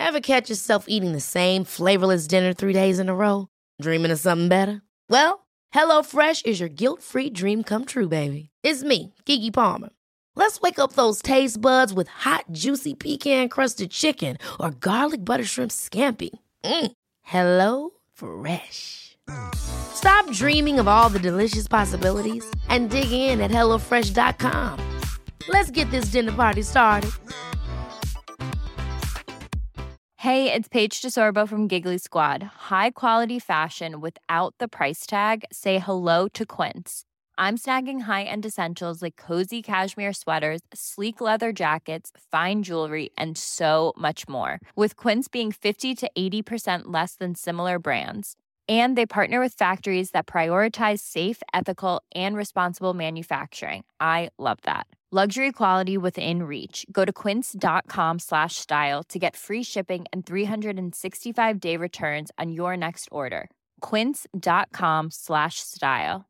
Ever catch yourself eating the same flavorless dinner 3 days in a row? Dreaming of something better? Well, HelloFresh is your guilt-free dream come true, baby. It's me, Keke Palmer. Let's wake up those taste buds with hot, juicy pecan-crusted chicken or garlic butter shrimp scampi. Hello Fresh. Stop dreaming of all the delicious possibilities and dig in at HelloFresh.com. Let's get this dinner party started. Hey, it's Paige DeSorbo from Giggly Squad. High quality fashion without the price tag. Say hello to Quince. I'm snagging high-end essentials like cozy cashmere sweaters, sleek leather jackets, fine jewelry, and so much more. With Quince being 50 to 80% less than similar brands. And they partner with factories that prioritize safe, ethical, and responsible manufacturing. I love that. Luxury quality within reach. Go to quince.com/style to get free shipping and 365-day returns on your next order. Quince.com/style.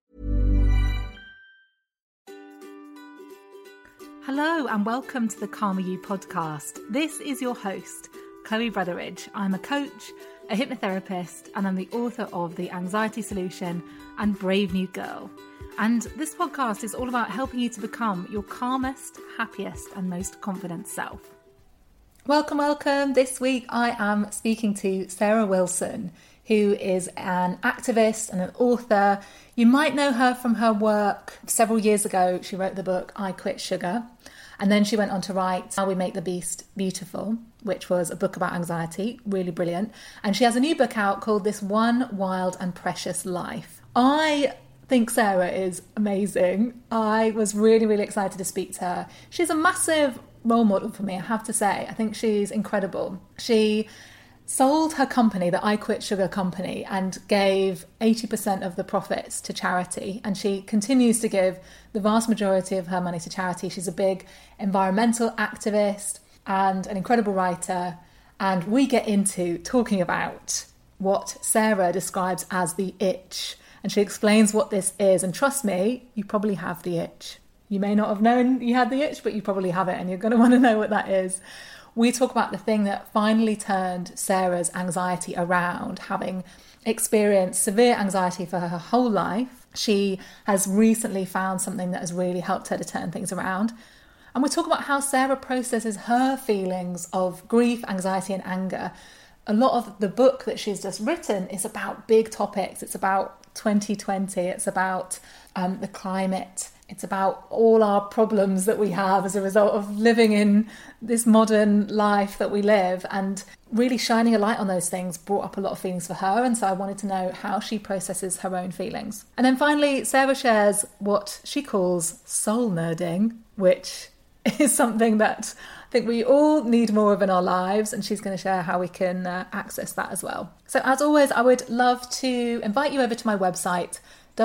Hello and welcome to the Calmer You podcast. This is your host, Chloe Brotheridge. I'm a coach, a hypnotherapist, and I'm the author of The Anxiety Solution and Brave New Girl. And this podcast is all about helping you to become your calmest, happiest, and most confident self. Welcome, welcome. This week I am speaking to Sarah Wilson, who is an activist and an author. You might know her from her work. Several years ago, she wrote the book I Quit Sugar. And then she went on to write How We Make the Beast Beautiful, which was a book about anxiety, really brilliant. And she has a new book out called This One Wild and Precious Life. I think Sarah is amazing. I was really, really excited to speak to her. She's a massive role model for me, I have to say. I think she's incredible. She sold her company, the I Quit Sugar company, and gave 80% of the profits to charity. And she continues to give the vast majority of her money to charity. She's a big environmental activist and an incredible writer. And we get into talking about what Sarah describes as the itch. And she explains what this is. And trust me, you probably have the itch. You may not have known you had the itch, but you probably have it, and you're going to want to know what that is. We talk about the thing that finally turned Sarah's anxiety around, having experienced severe anxiety for her whole life. She has recently found something that has really helped her to turn things around. And we talk about how Sarah processes her feelings of grief, anxiety, and anger. A lot of the book that she's just written is about big topics. It's about 2020. It's about the climate. It's about all our problems that we have as a result of living in this modern life that we live, and really shining a light on those things brought up a lot of feelings for her. And so I wanted to know how she processes her own feelings. And then finally, Sarah shares what she calls soul nerding, which is something that I think we all need more of in our lives. And she's going to share how we can access that as well. So as always, I would love to invite you over to my website,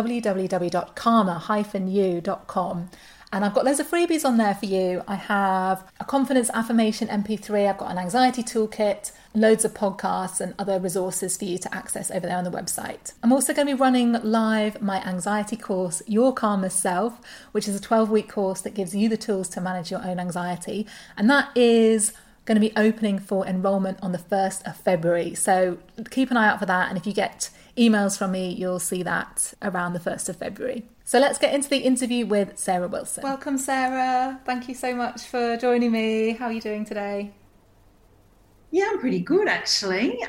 www.calmer-u.com, and I've got loads of freebies on there for you. I have a confidence affirmation MP3, I've got an anxiety toolkit, loads of podcasts and other resources for you to access over there on the website. I'm also going to be running live my anxiety course, Your Calmest Self, which is a 12-week course that gives you the tools to manage your own anxiety, and that is going to be opening for enrolment on the 1st of February. So keep an eye out for that, and if you get emails from me, you'll see that around the 1st of February. So let's get into the interview with Sarah Wilson. Welcome, Sarah. Thank you so much for joining me. How are you doing today? Yeah, I'm pretty good, actually.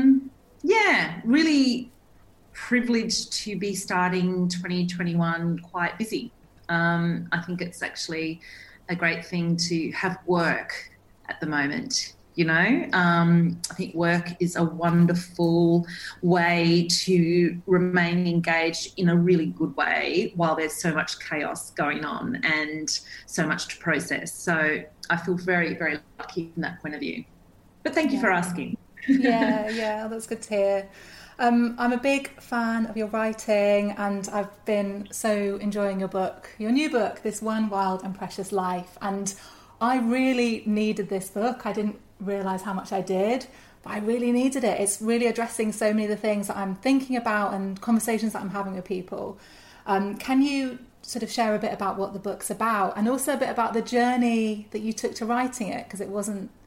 Really privileged to be starting 2021 quite busy. I think it's actually a great thing to have work at the moment. You know, I think work is a wonderful way to remain engaged in a really good way while there's so much chaos going on and so much to process. So I feel very, very lucky from that point of view. But thank you for asking. Yeah, that's good to hear. I'm a big fan of your writing, and I've been so enjoying your new book, This One Wild and Precious Life. And I really needed this book. I didn't realise how much I did, but I really needed it. It's really addressing so many of the things that I'm thinking about and conversations that I'm having with people. Can you sort of share a bit about what the book's about, and also a bit about the journey that you took to writing it? Because it wasn't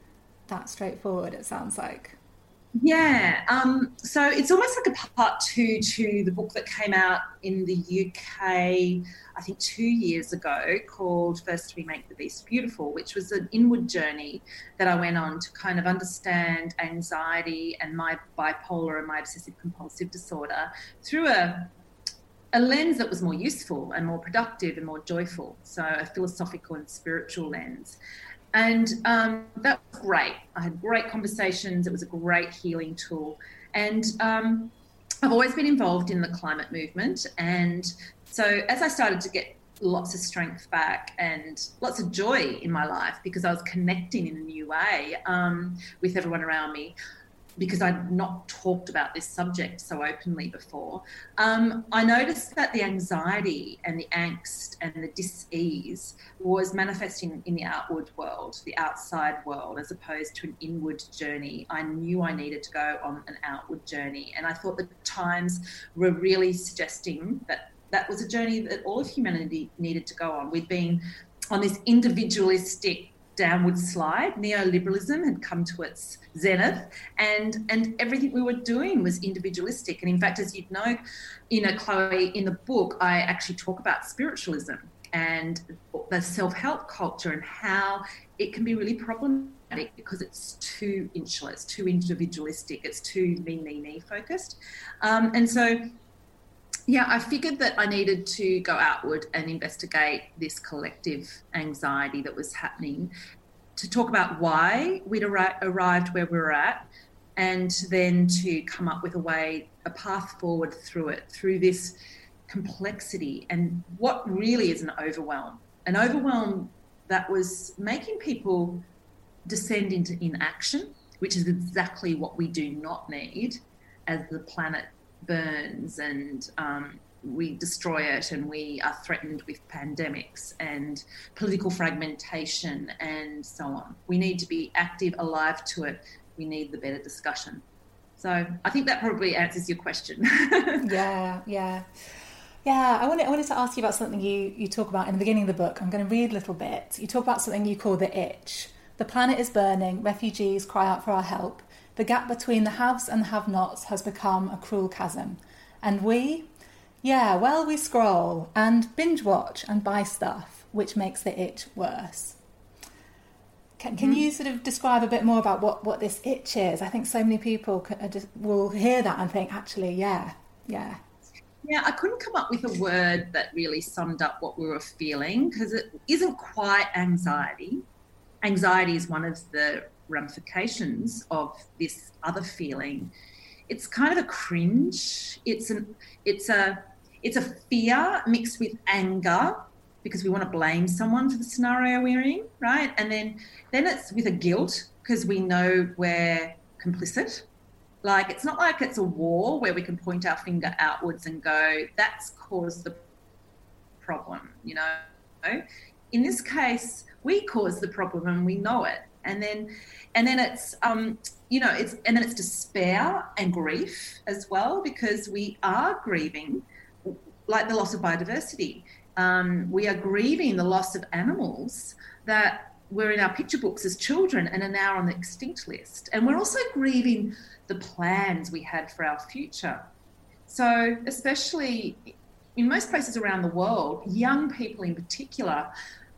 that straightforward, it sounds like. Yeah, so it's almost like a part two to the book that came out in the UK, I think 2 years ago, called First We Make the Beast Beautiful, which was an inward journey that I went on to kind of understand anxiety and my bipolar and my obsessive compulsive disorder through a lens that was more useful and more productive and more joyful, so a philosophical and spiritual lens. And that was great. I had great conversations. It was a great healing tool. And I've always been involved in the climate movement. And so as I started to get lots of strength back and lots of joy in my life because I was connecting in a new way with everyone around me, because I'd not talked about this subject so openly before, I noticed that the anxiety and the angst and the dis-ease was manifesting in the outward world, the outside world, as opposed to an inward journey. I knew I needed to go on an outward journey. And I thought the times were really suggesting that that was a journey that all of humanity needed to go on. We'd been on this individualistic downward slide. Neoliberalism had come to its zenith, and everything we were doing was individualistic. And in fact, as you'd know, Chloe, in the book, I actually talk about spiritualism and the self-help culture and how it can be really problematic because it's too insular, it's too individualistic, it's too me focused. And so, yeah, I figured that I needed to go outward and investigate this collective anxiety that was happening, to talk about why we'd arrived where we were at, and then to come up with a path forward through it, through this complexity and what really is an overwhelm that was making people descend into inaction, which is exactly what we do not need as the planet burns and we destroy it, and we are threatened with pandemics and political fragmentation and so on. We need to be active, alive to it. We need the better discussion. So I think that probably answers your question. Yeah. I wanted to ask you about something you talk about in the beginning of the book. I'm going to read a little bit. You talk about something you call the itch. The planet is burning. Refugees cry out for our help. The gap between the haves and the have-nots has become a cruel chasm. And we scroll and binge watch and buy stuff, which makes the itch worse. Can you sort of describe a bit more about what this itch is? I think so many people will hear that and think, actually, yeah. Yeah, I couldn't come up with a word that really summed up what we were feeling, because it isn't quite anxiety. Anxiety is one of the ramifications of this other feeling. It's kind of a cringe. It's a fear mixed with anger, because we want to blame someone for the scenario we're in, right? And then it's with a guilt, because we know we're complicit. Like, it's not like it's a war where we can point our finger outwards and go, that's caused the problem, In this case, we caused the problem and we know it. And then it's it's despair and grief as well, because we are grieving, like the loss of biodiversity. We are grieving the loss of animals that were in our picture books as children and are now on the extinct list. And we're also grieving the plans we had for our future. So especially in most places around the world, young people in particular,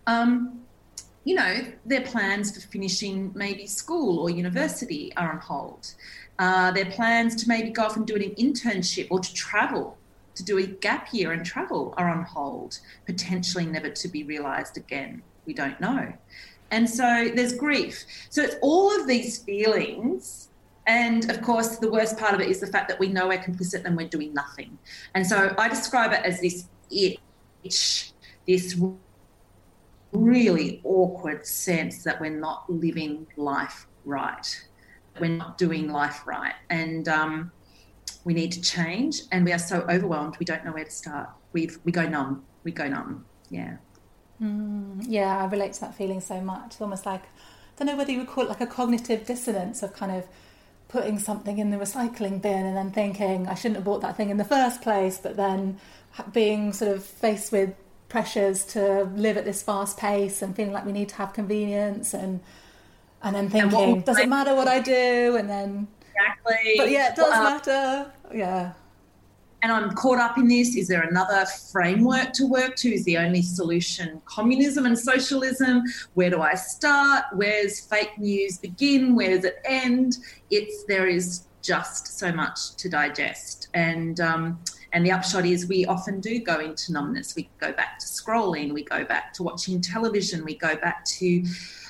their plans for finishing maybe school or university are on hold. Their plans to maybe go off and do an internship or to travel, to do a gap year and travel, are on hold, potentially never to be realised again. We don't know. And so there's grief. So it's all of these feelings. And of course, the worst part of it is the fact that we know we're complicit and we're doing nothing. And so I describe it as this itch, this really awkward sense that we're not living life right. We're not doing life right. And we need to change. And we are so overwhelmed, we don't know where to start. We go numb. Yeah. Yeah, I relate to that feeling so much. It's almost like, I don't know whether you would call it like a cognitive dissonance of kind of putting something in the recycling bin and then thinking, I shouldn't have bought that thing in the first place, but then being sort of faced with pressures to live at this fast pace and feeling like we need to have convenience. And And then thinking, does it matter what I do? And then... Exactly. But yeah, it does matter. Yeah. And I'm caught up in this. Is there another framework to work to? Is the only solution communism and socialism? Where do I start? Where's fake news begin? Where does it end? There is just so much to digest. And the upshot is we often do go into numbness. We go back to scrolling. We go back to watching television. We go back to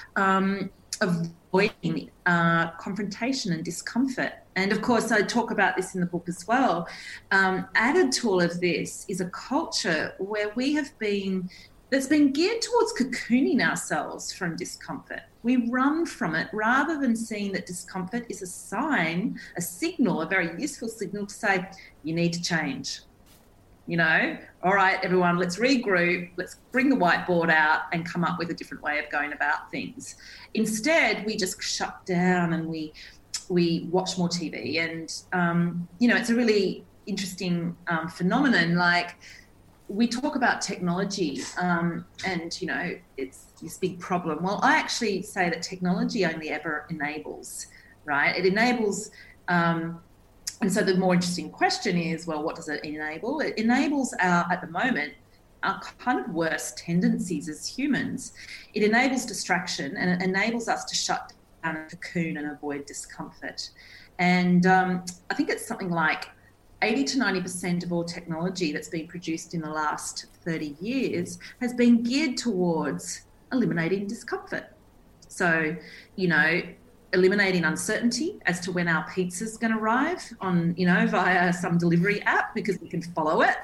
avoiding confrontation and discomfort. And of course, I talk about this in the book as well. Added to all of this is a culture where that's been geared towards cocooning ourselves from discomfort. We run from it rather than seeing that discomfort is a sign, a signal, a very useful signal to say, you need to change. All right, everyone, let's regroup, let's bring the whiteboard out and come up with a different way of going about things. Instead, we just shut down and we watch more TV. And, it's a really interesting phenomenon. Like, we talk about technology and, it's this big problem. Well, I actually say that technology only ever enables, right? It enables... And so the more interesting question is, well, what does it enable? It enables at the moment, our kind of worst tendencies as humans. It enables distraction and it enables us to shut down a cocoon and avoid discomfort. And I think it's something like 80 to 90% of all technology that's been produced in the last 30 years has been geared towards eliminating discomfort. So, eliminating uncertainty as to when our pizza's going to arrive on, via some delivery app because we can follow it.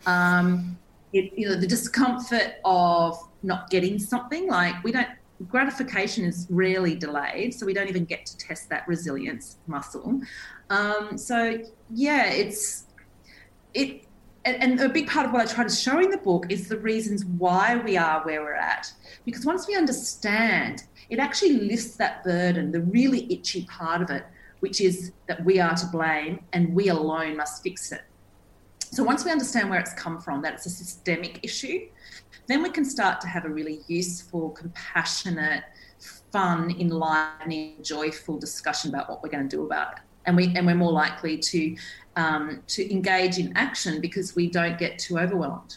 The discomfort of not getting something, like gratification is rarely delayed, so we don't even get to test that resilience muscle. And a big part of what I try to show in the book is the reasons why we are where we're at. Because once we understand, it actually lifts that burden, the really itchy part of it, which is that we are to blame and we alone must fix it. So once we understand where it's come from, that it's a systemic issue, then we can start to have a really useful, compassionate, fun, enlightening, joyful discussion about what we're going to do about it. And we're more likely to engage in action because we don't get too overwhelmed.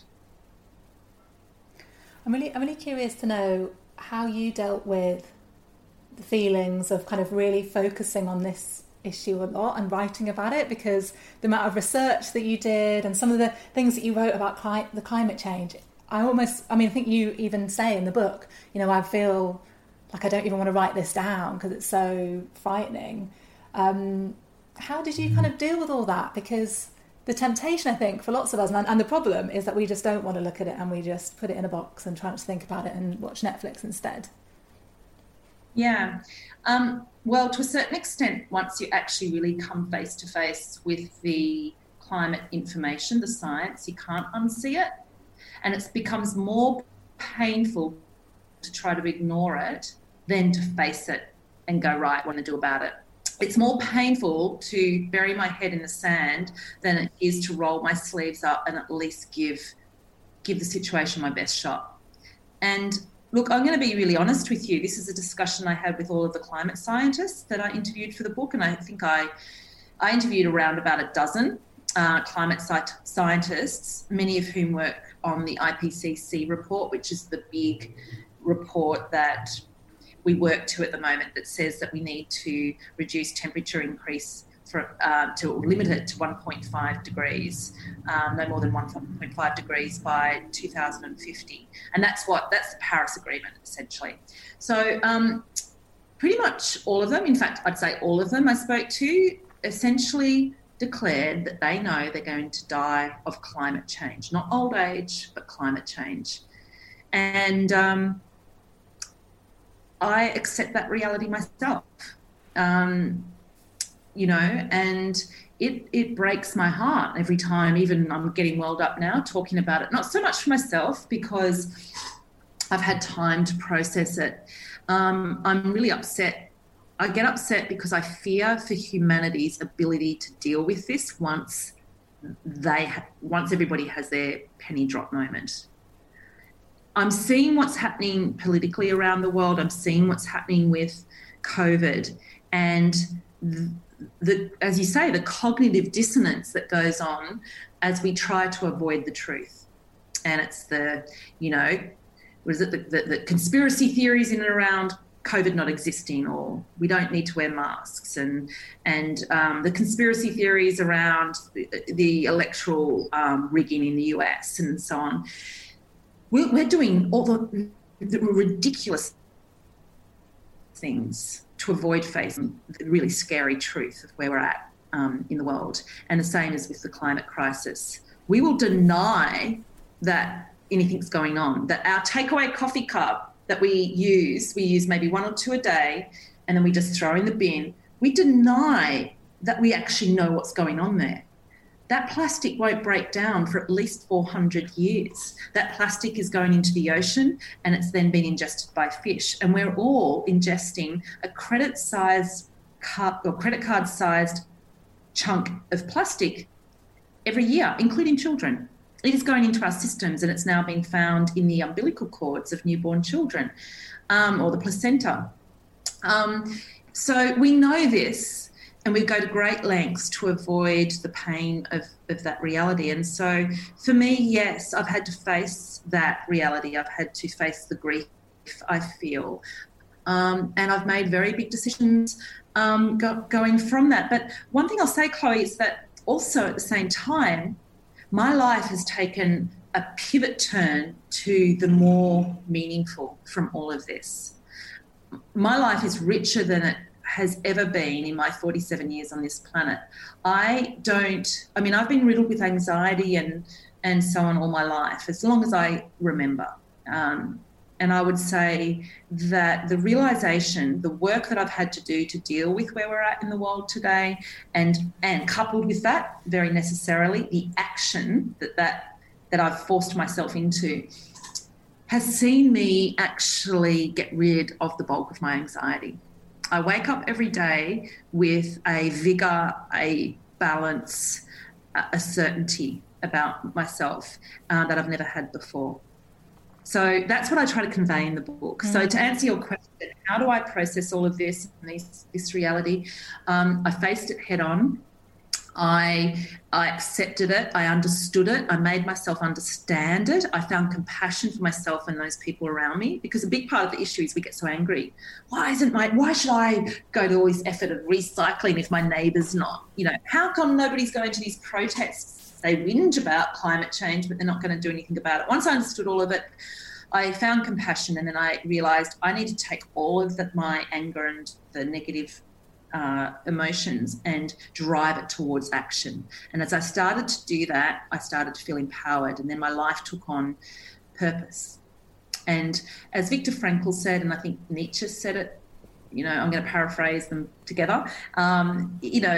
I'm really curious to know how you dealt with the feelings of kind of really focusing on this issue a lot and writing about it, because the amount of research that you did and some of the things that you wrote about the climate change, I think you even say in the book, I feel like I don't even want to write this down because it's so frightening. How did you kind of deal with all that? Because the temptation, I think, for lots of us, and the problem is that we just don't want to look at it and we just put it in a box and try not to think about it and watch Netflix instead. Yeah. Well, to a certain extent, once you actually really come face to face with the climate information, the science, you can't unsee it. And it becomes more painful to try to ignore it than to face it and go, right, what to do about it. It's more painful to bury my head in the sand than it is to roll my sleeves up and at least give the situation my best shot. And look, I'm going to be really honest with you. This is a discussion I had with all of the climate scientists that I interviewed for the book, and I think I interviewed around about a dozen climate scientists, many of whom work on the IPCC report, which is the big report that we work to at the moment that says that we need to reduce temperature increase to limit it to 1.5 degrees, no more than 1.5 degrees by 2050. And that's the Paris Agreement, essentially. So pretty much all of them, in fact, I'd say all of them I spoke to, essentially declared that they know they're going to die of climate change, not old age, but climate change. And I accept that reality myself, and it breaks my heart every time. Even I'm getting welled up now talking about it, not so much for myself because I've had time to process it. I'm really upset. I get upset because I fear for humanity's ability to deal with this once everybody has their penny drop moment. I'm seeing what's happening politically around the world. I'm seeing what's happening with, COVID and as you say, the cognitive dissonance that goes on as we try to avoid the truth. And it's the conspiracy theories in and around COVID not existing, or we don't need to wear masks, and the conspiracy theories around the electoral rigging in the US and so on. We're doing all the ridiculous things to avoid facing the really scary truth of where we're at in the world. And the same as with the climate crisis. We will deny that anything's going on, that our takeaway coffee cup that we use maybe 1 or 2 a day, and then we just throw in the bin. We deny that we actually know what's going on there. That plastic won't break down for at least 400 years. That plastic is going into the ocean and it's then been ingested by fish. And we're all ingesting a credit-sized cup or credit card-sized chunk of plastic every year, including children. It is going into our systems, and it's now being found in the umbilical cords of newborn children, or the placenta. So we know this, and we go to great lengths to avoid the pain of that reality. And so for me, yes, I've had to face that reality. I've had to face the grief I feel. And I've made very big decisions going from that. But one thing I'll say, Chloe, is that also at the same time, my life has taken a pivot turn to the more meaningful from all of this. My life is richer than it has ever been in my 47 years on this planet. I've been riddled with anxiety and so on all my life, as long as I remember. And I would say that the realisation, the work that I've had to do to deal with where we're at in the world today, and coupled with that, very necessarily, the action that I've forced myself into, has seen me actually get rid of the bulk of my anxiety. I wake up every day with a vigour, a balance, a certainty about myself that I've never had before. So that's what I try to convey in the book. So to answer your question, how do I process all of this and this reality? I faced it head on. I accepted it. I understood it. I made myself understand it. I found compassion for myself and those people around me, because a big part of the issue is we get so angry. Why should I go to all this effort of recycling if my neighbour's not? How come nobody's going to these protests? They whinge about climate change, but they're not going to do anything about it. Once I understood all of it, I found compassion, and then I realised I need to take all of my anger and the negative emotions and drive it towards action. And as I started to do that, I started to feel empowered, and then my life took on purpose. And as Viktor Frankl said, and I think Nietzsche said it, I'm going to paraphrase them together. When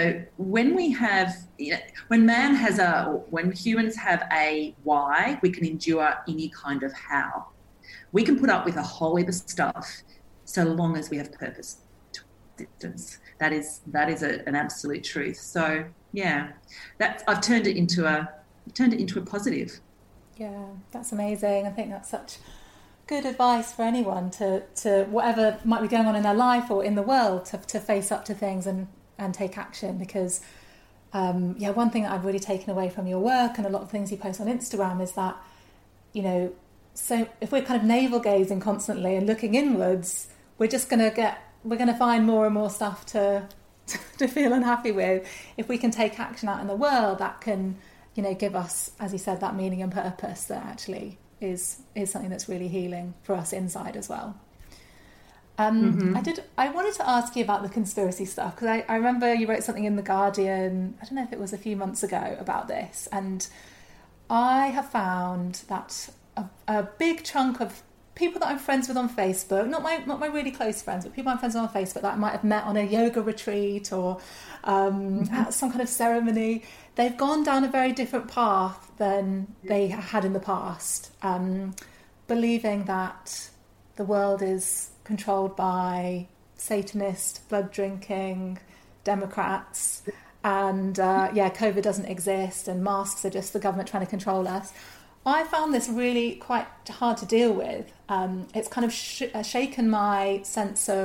humans have a why, we can endure any kind of how. We can put up with a whole heap of stuff so long as we have purpose to existence. That is an absolute truth. So yeah, I've turned it into a positive. Yeah, that's amazing. I think that's such good advice for anyone to whatever might be going on in their life or in the world to face up to things and take action, because one thing that I've really taken away from your work and a lot of things you post on Instagram is that, so if we're kind of navel gazing constantly and looking inwards, we're going to find more and more stuff to feel unhappy with. If we can take action out in the world, that can, give us, as you said, that meaning and purpose that actually is something that's really healing for us inside as well. I wanted to ask you about the conspiracy stuff, because I remember you wrote something in The Guardian, I don't know if it was a few months ago, about this, and I have found that a big chunk of people that I'm friends with on Facebook, not my really close friends, but people I'm friends with on Facebook that I might have met on a yoga retreat or at some kind of ceremony, they've gone down a very different path than they had in the past, believing that the world is controlled by Satanist, blood-drinking Democrats, and COVID doesn't exist, and masks are just the government trying to control us. I found this really quite hard to deal with. It's kind of shaken my sense of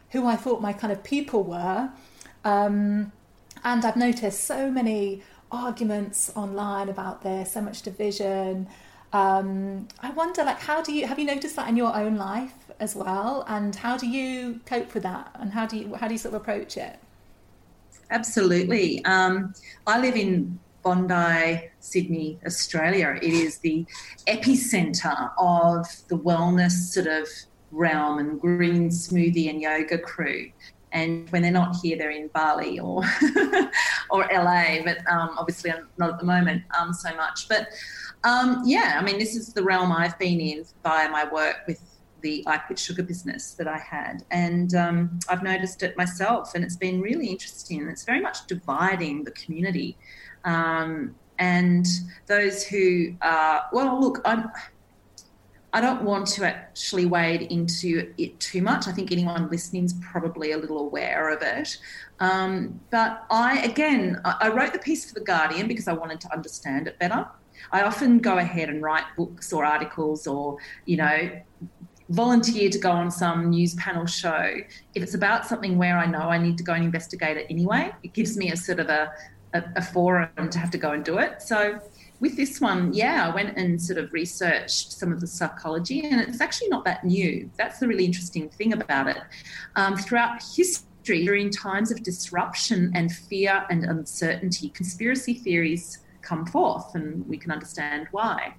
who I thought my kind of people were. And I've noticed so many arguments online about this, so much division. I wonder, like, have you noticed that in your own life as well? And how do you cope with that? And how do you sort of approach it? Absolutely. I live in Bondi, Sydney, Australia. It is the epicenter of the wellness sort of realm and green smoothie and yoga crew. And when they're not here, they're in Bali or or LA, but obviously not at the moment so much. But yeah, I mean, this is the realm I've been in via my work with the I Quit Sugar business that I had. And I've noticed it myself, and it's been really interesting. It's very much dividing the community. And those who are, well, look, I don't want to actually wade into it too much. I think anyone listening is probably a little aware of it. But I wrote the piece for The Guardian because I wanted to understand it better. I often go ahead and write books or articles or, volunteer to go on some news panel show. If it's about something where I know I need to go and investigate it anyway, it gives me a sort of a forum to have to go and do it. So with this one, I went and sort of researched some of the psychology, and it's actually not that new. That's the really interesting thing about it. Throughout history, during times of disruption and fear and uncertainty, conspiracy theories come forth, and we can understand why.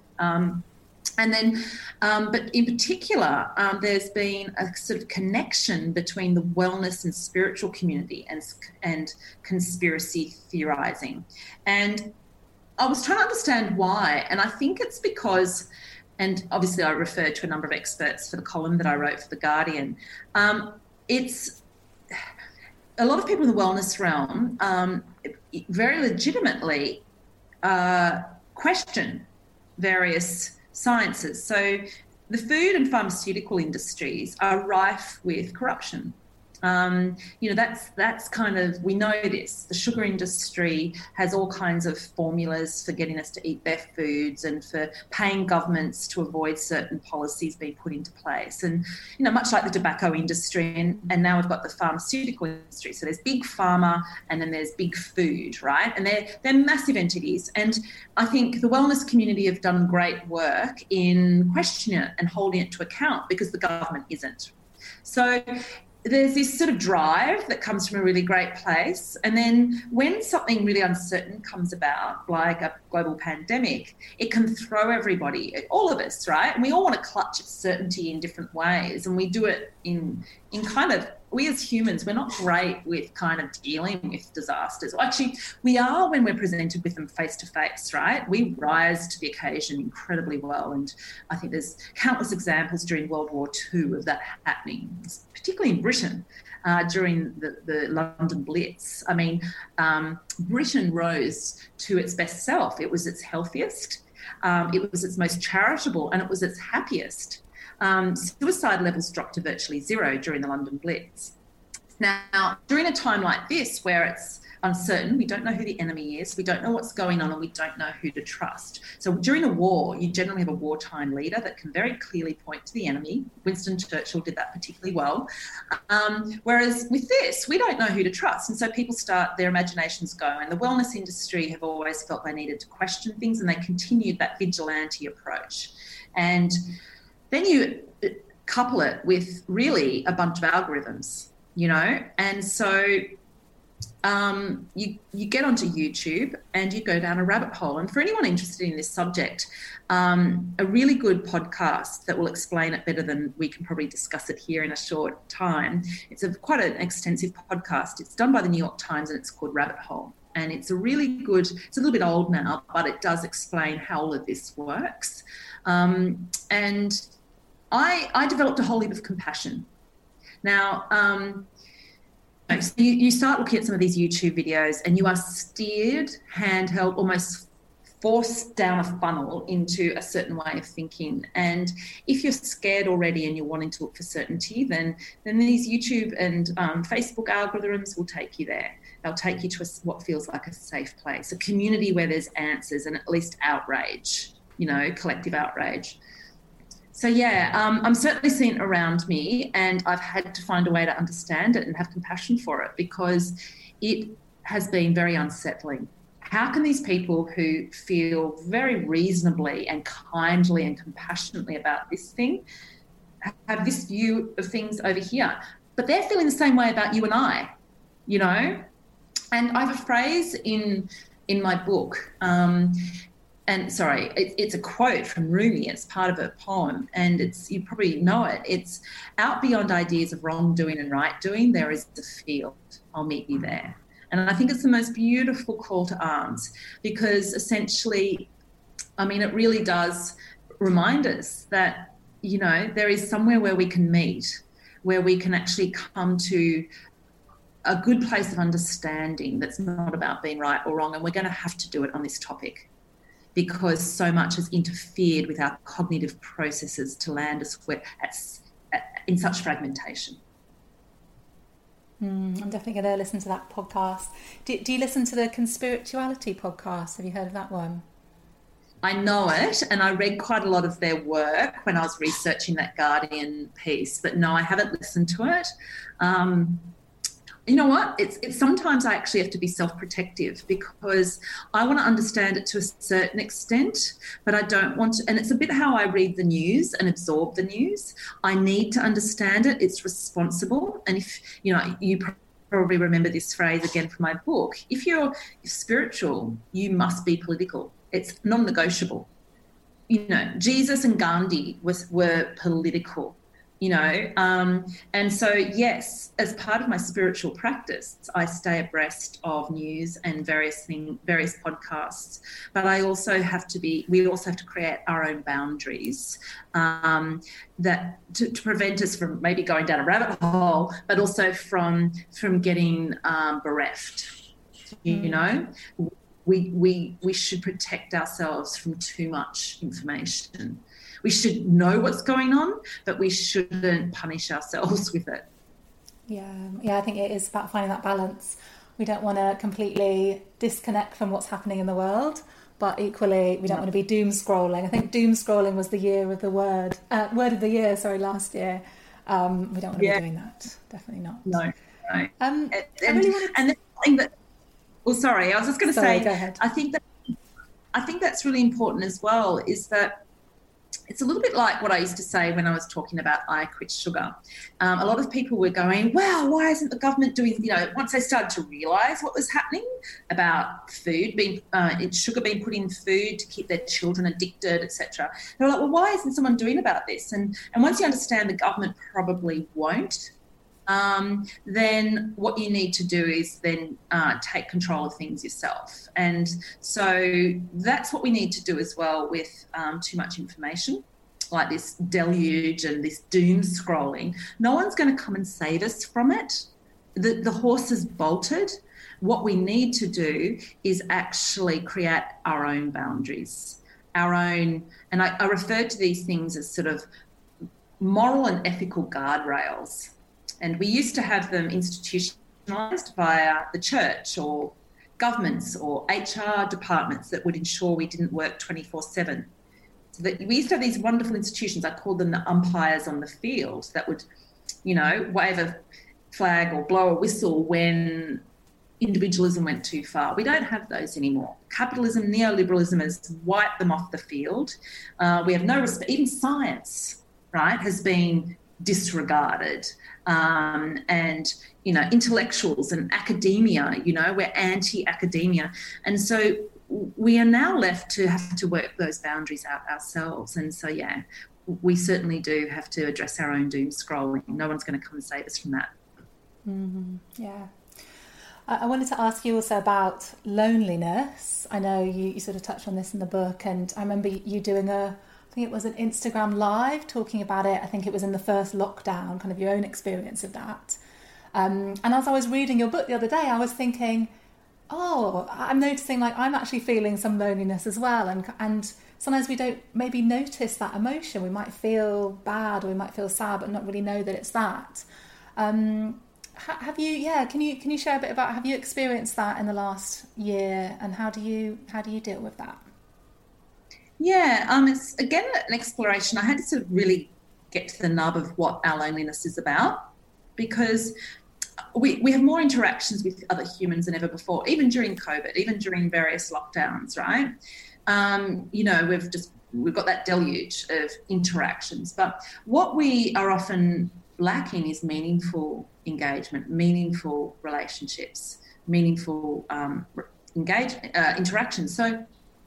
But in particular, there's been a sort of connection between the wellness and spiritual community and conspiracy theorizing. And I was trying to understand why, and I think it's because, and obviously I referred to a number of experts for the column that I wrote for The Guardian. It's a lot of people in the wellness realm very legitimately question various sciences. So the food and pharmaceutical industries are rife with corruption. That's kind of, we know this. The sugar industry has all kinds of formulas for getting us to eat their foods and for paying governments to avoid certain policies being put into place. And, much like the tobacco industry, and now we've got the pharmaceutical industry. So there's big pharma and then there's big food, right? And they're massive entities. And I think the wellness community have done great work in questioning it and holding it to account because the government isn't. So there's this sort of drive that comes from a really great place. And then when something really uncertain comes about, like a global pandemic, it can throw everybody, all of us, right? And we all want to clutch at certainty in different ways. And we do it in kind of, we as humans, we're not great with kind of dealing with disasters. Well, actually, we are when we're presented with them face to face, right? We rise to the occasion incredibly well. And I think there's countless examples during World War II of that happening, particularly in Britain during the London Blitz. I mean, Britain rose to its best self. It was its healthiest, it was its most charitable, and it was its happiest. Suicide levels dropped to virtually zero during the London Blitz. Now, during a time like this where it's uncertain, we don't know who the enemy is, we don't know what's going on, and we don't know who to trust. So during a war, you generally have a wartime leader that can very clearly point to the enemy. Winston Churchill did that particularly well. Whereas with this, we don't know who to trust. And so people start, their imaginations go. And the wellness industry have always felt they needed to question things, and they continued that vigilante approach. And then you couple it with really a bunch of algorithms, and so you get onto YouTube and you go down a rabbit hole. And for anyone interested in this subject, a really good podcast that will explain it better than we can probably discuss it here in a short time. It's quite an extensive podcast. It's done by the New York Times and it's called Rabbit Hole. And it's a really good, it's a little bit old now, but it does explain how all of this works. And I developed a whole heap of compassion. Now, so you start looking at some of these YouTube videos and you are steered, handheld, almost forced down a funnel into a certain way of thinking. And if you're scared already and you're wanting to look for certainty, then these YouTube and Facebook algorithms will take you there. They'll take you to what feels like a safe place, a community where there's answers and at least outrage, collective outrage. So yeah, I'm certainly seeing it around me, and I've had to find a way to understand it and have compassion for it, because it has been very unsettling. How can these people who feel very reasonably and kindly and compassionately about this thing have this view of things over here? But they're feeling the same way about you and I, you know? And I have a phrase in my book, and sorry, it's a quote from Rumi. It's part of a poem, and you probably know it. It's, out beyond ideas of wrongdoing and right doing, there is the field. I'll meet you there. And I think it's the most beautiful call to arms, because essentially, I mean, it really does remind us that, you know, there is somewhere where we can meet, where we can actually come to a good place of understanding that's not about being right or wrong. And we're going to have to do it on this topic, because so much has interfered with our cognitive processes to land us in such fragmentation. I'm definitely going to listen to that podcast. Do you listen to the Conspirituality podcast? Have you heard of that one? I know it, and I read quite a lot of their work when I was researching that Guardian piece, but no, I haven't listened to it. You know what? It's sometimes I actually have to be self-protective, because I want to understand it to a certain extent, but I don't want to. And it's a bit how I read the news and absorb the news. I need to understand it. It's responsible. And if, you know, you probably remember this phrase again from my book, if you're spiritual, you must be political. It's non-negotiable. You know, Jesus and Gandhi were political. You know, and so, yes, as part of my spiritual practice, I stay abreast of news and various podcasts, but we also have to create our own boundaries that to prevent us from maybe going down a rabbit hole, but also from getting bereft. You know, we should protect ourselves from too much information. We should know what's going on, but we shouldn't punish ourselves with it. Yeah, I think it is about finding that balance. We don't want to completely disconnect from what's happening in the world, but equally we don't want to be doom scrolling. I think doom scrolling was the year of the word of the year, last year. We don't want to be doing that. Definitely not. No. And the thing that, sorry, I was just going to say, go ahead. I think that's really important as well, is that it's a little bit like what I used to say when I was talking about I Quit Sugar. A lot of people were going, wow, why isn't the government doing, you know, once they started to realise what was happening about food, sugar being put in food to keep their children addicted, etc. They're like, well, why isn't someone doing about this? And once you understand the government probably won't, then what you need to do is then take control of things yourself. And so that's what we need to do as well with too much information, like this deluge and this doom scrolling. No one's going to come and save us from it. The horse has bolted. What we need to do is actually create our own boundaries, our own, and I refer to these things as sort of moral and ethical guardrails. And we used to have them institutionalised via the church or governments or HR departments that would ensure we didn't work 24/7. So that we used to have these wonderful institutions, I called them the umpires on the field, that would, you know, wave a flag or blow a whistle when individualism went too far. We don't have those anymore. Capitalism, neoliberalism has wiped them off the field. We have no respect. Even science, right, has been disregarded. And, you know, intellectuals and academia, you know, we're anti-academia. And so we are now left to have to work those boundaries out ourselves. And so, yeah, we certainly do have to address our own doom scrolling. No one's going to come and save us from that. Mm-hmm. Yeah. I wanted to ask you also about loneliness. I know you sort of touched on this in the book, and I remember you doing I think it was an Instagram live talking about it. I think it was in the first lockdown, kind of your own experience of that. And as I was reading your book the other day, I was thinking, oh, I'm noticing like I'm actually feeling some loneliness as well. And sometimes we don't maybe notice that emotion. We might feel bad or we might feel sad, but not really know that it's that. Have you? Yeah. Can you share a bit about, have you experienced that in the last year, and how do you deal with that? Yeah, it's again an exploration. I had to sort of really get to the nub of what our loneliness is about, because we have more interactions with other humans than ever before, even during COVID, even during various lockdowns, right? We've got that deluge of interactions, but what we are often lacking is meaningful engagement, meaningful relationships, meaningful interactions. So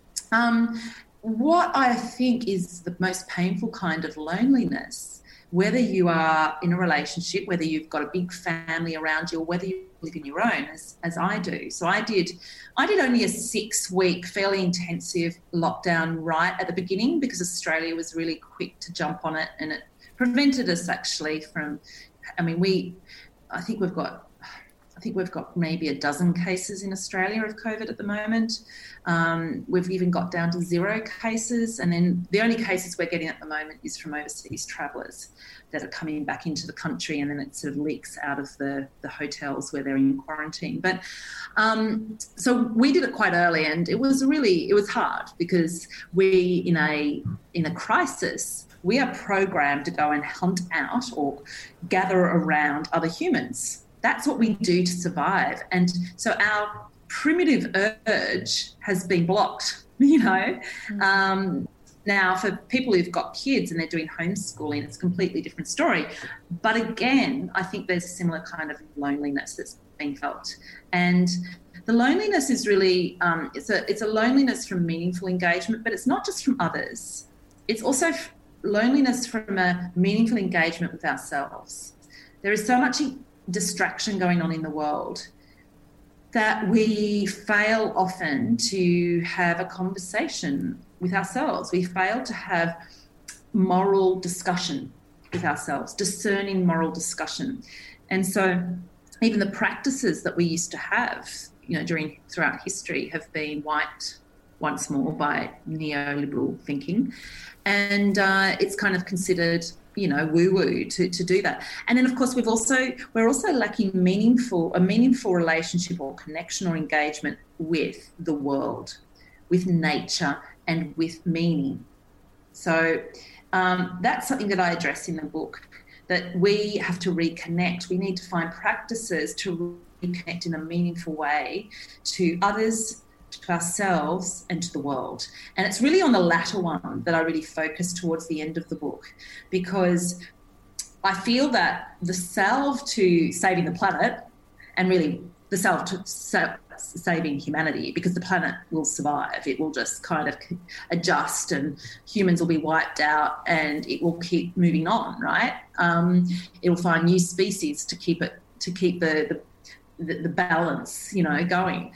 what I think is the most painful kind of loneliness, whether you are in a relationship, whether you've got a big family around you, or whether you live in your own, as I do. So I did only a 6-week, fairly intensive lockdown right at the beginning, because Australia was really quick to jump on it, and it prevented us actually from, I think we've got maybe a dozen cases in Australia of COVID at the moment. We've even got down to 0 cases. And then the only cases we're getting at the moment is from overseas travellers that are coming back into the country, and then it sort of leaks out of the hotels where they're in quarantine. But so we did it quite early, and it was hard, because we, in a crisis, we are programmed to go and hunt out or gather around other humans. That's what we do to survive. And so our primitive urge has been blocked, Now, for people who've got kids and they're doing homeschooling, it's a completely different story. But again, I think there's a similar kind of loneliness that's being felt. And the loneliness is really, it's a loneliness from meaningful engagement, but it's not just from others. It's also loneliness from a meaningful engagement with ourselves. There is so much distraction going on in the world that we fail often to have a conversation with ourselves. We fail to have moral discussion with ourselves, discerning moral discussion. And so even the practices that we used to have, throughout history, have been wiped once more by neoliberal thinking. And it's kind of considered woo-woo to do that. And then, of course, we're also lacking a meaningful relationship or connection or engagement with the world, with nature, and with meaning. So that's something that I address in the book, that we have to reconnect. We need to find practices to reconnect in a meaningful way to others, to ourselves, and to the world. And it's really on the latter one that I really focus towards the end of the book, because I feel that the salve to saving the planet, and really the salve to saving humanity, because the planet will survive. It will just kind of adjust, and humans will be wiped out, and it will keep moving on, right? It will find new species to keep the balance, going.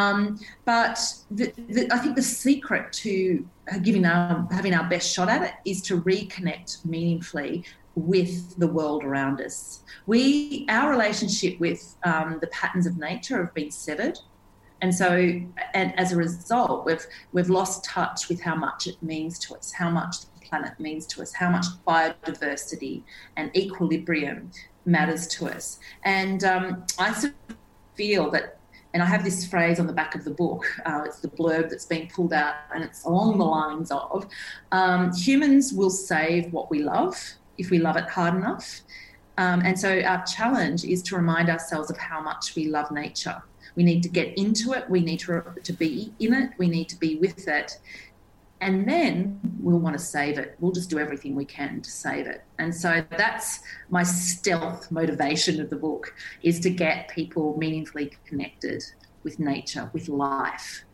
But I think the secret to having our best shot at it is to reconnect meaningfully with the world around us. Our relationship with the patterns of nature have been severed. And so, and as a result, we've lost touch with how much it means to us, how much the planet means to us, how much biodiversity and equilibrium matters to us. And I sort of feel that, and I have this phrase on the back of the book, it's the blurb that's been pulled out, and it's along the lines of humans will save what we love if we love it hard enough. And so our challenge is to remind ourselves of how much we love nature. We need to get into it. We need to be in it. We need to be with it. And then we'll want to save it. We'll just do everything we can to save it. And so that's my stealth motivation of the book, is to get people meaningfully connected with nature, with life.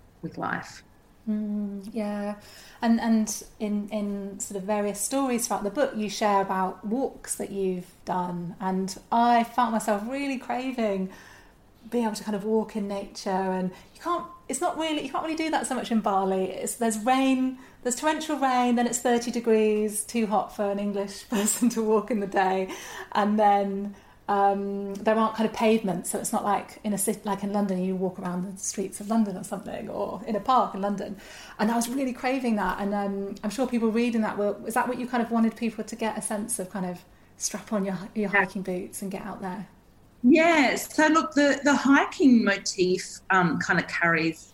Yeah. And in sort of various stories throughout the book, you share about walks that you've done. And I found myself really craving being able to kind of walk in nature, and you can't really do that so much in Bali. There's rain, there's torrential rain, then it's 30 degrees, too hot for an English person to walk in the day, and then there aren't kind of pavements, so it's not like in a city, like in London, you walk around the streets of London or something, or in a park in London. And I was really craving that, and I'm sure people reading that is that what you kind of wanted people to get a sense of, kind of strap on your hiking boots and get out there? Yes. So look, the hiking motif kind of carries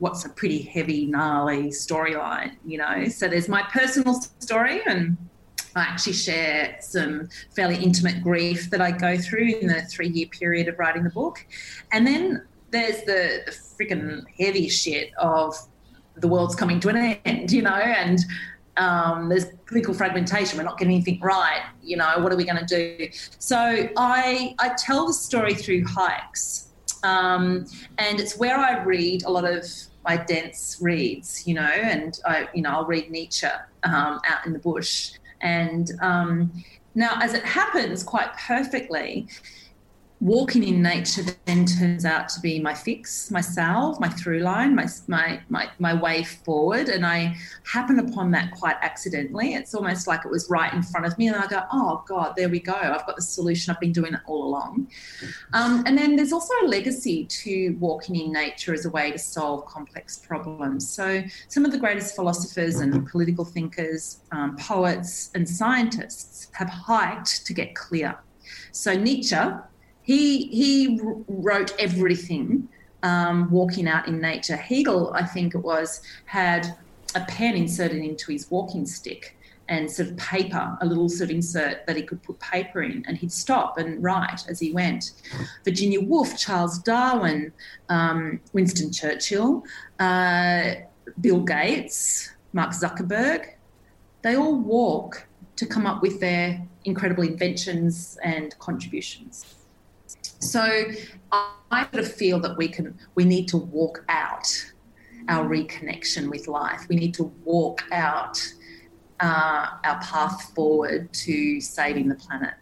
what's a pretty heavy, gnarly storyline, you know. So there's my personal story, and I actually share some fairly intimate grief that I go through in the 3-year period of writing the book. And then there's the freaking heavy shit of the world's coming to an end, you know, and there's political fragmentation. We're not getting anything right. You know, what are we going to do? So I tell the story through hikes, and it's where I read a lot of my dense reads, you know, and I'll read Nietzsche out in the bush. And now, as it happens quite perfectly, walking in nature then turns out to be my fix, my salve, my through line, my way forward. And I happen upon that quite accidentally. It's almost like it was right in front of me, and I go, oh God, there we go. I've got the solution. I've been doing it all along. And then there's also a legacy to walking in nature as a way to solve complex problems. So some of the greatest philosophers and political thinkers, poets and scientists have hiked to get clear. So Nietzsche, he wrote everything walking out in nature. Hegel, I think it was, had a pen inserted into his walking stick and sort of paper, a little sort of insert that he could put paper in, and he'd stop and write as he went. Virginia Woolf, Charles Darwin, Winston Churchill, Bill Gates, Mark Zuckerberg, they all walk to come up with their incredible inventions and contributions. So I sort of feel that we need to walk out our reconnection with life. We need to walk out our path forward to saving the planet.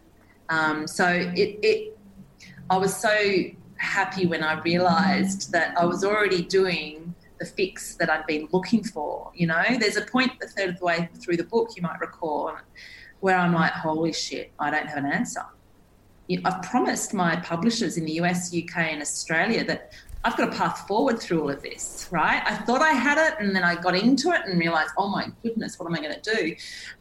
I was so happy when I realised that I was already doing the fix that I'd been looking for. You know, there's a point a third of the way through the book, you might recall, where I'm like, holy shit, I don't have an answer. I've promised my publishers in the US, UK and Australia that I've got a path forward through all of this, right? I thought I had it, and then I got into it and realised, oh my goodness, what am I going to do?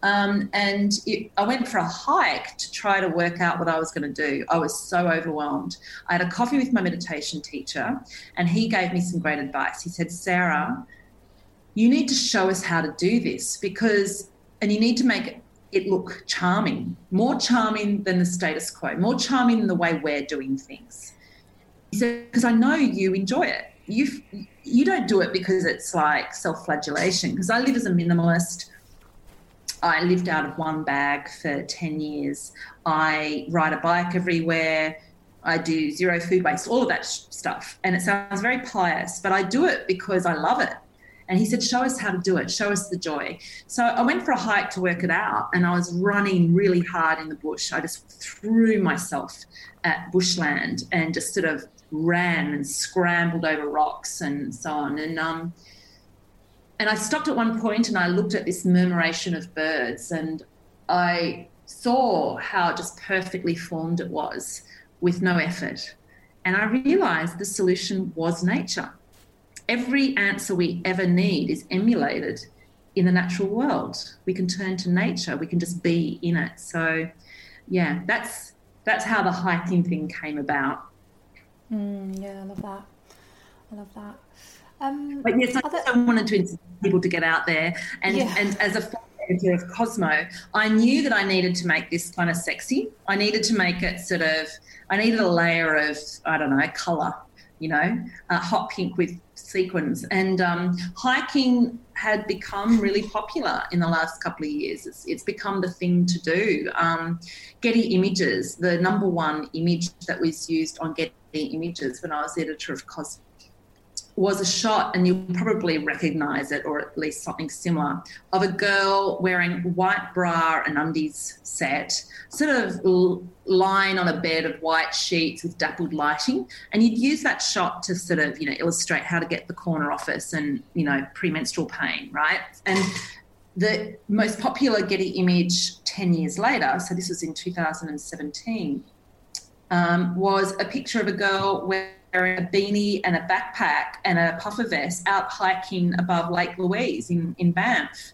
I went for a hike to try to work out what I was going to do. I was so overwhelmed. I had a coffee with my meditation teacher, and he gave me some great advice. He said, Sarah, you need to show us how to do this, and you need to make it look charming, more charming than the status quo, more charming than the way we're doing things. He said, because I know you enjoy it. You don't do it because it's like self-flagellation, because I live as a minimalist. I lived out of one bag for 10 years. I ride a bike everywhere. I do zero food waste, all of that stuff. And it sounds very pious, but I do it because I love it. And he said, show us how to do it. Show us the joy. So I went for a hike to work it out, and I was running really hard in the bush. I just threw myself at bushland and just sort of ran and scrambled over rocks and so on. And I stopped at one point and I looked at this murmuration of birds, and I saw how just perfectly formed it was with no effort. And I realised the solution was nature. Every answer we ever need is emulated in the natural world. We can turn to nature. We can just be in it. So, yeah, that's how the hiking thing came about. Yeah, I love that. But yes, I wanted to inspire people to get out there. And as a editor of Cosmo, I knew that I needed to make this kind of sexy. I needed to make it I needed a layer of, I don't know, colour, you know, hot pink with sequins. And hiking had become really popular in the last couple of years. It's become the thing to do. Getty Images, the number one image that was used on Getty Images when I was editor of Cosmo, was a shot, and you'll probably recognise it, or at least something similar, of a girl wearing white bra and undies set, sort of lying on a bed of white sheets with dappled lighting. And you'd use that shot to sort of, illustrate how to get the corner office and, premenstrual pain, right? And the most popular Getty image 10 years later, so this was in 2017, was a picture of a girl wearing a beanie and a backpack and a puffer vest out hiking above Lake Louise in Banff,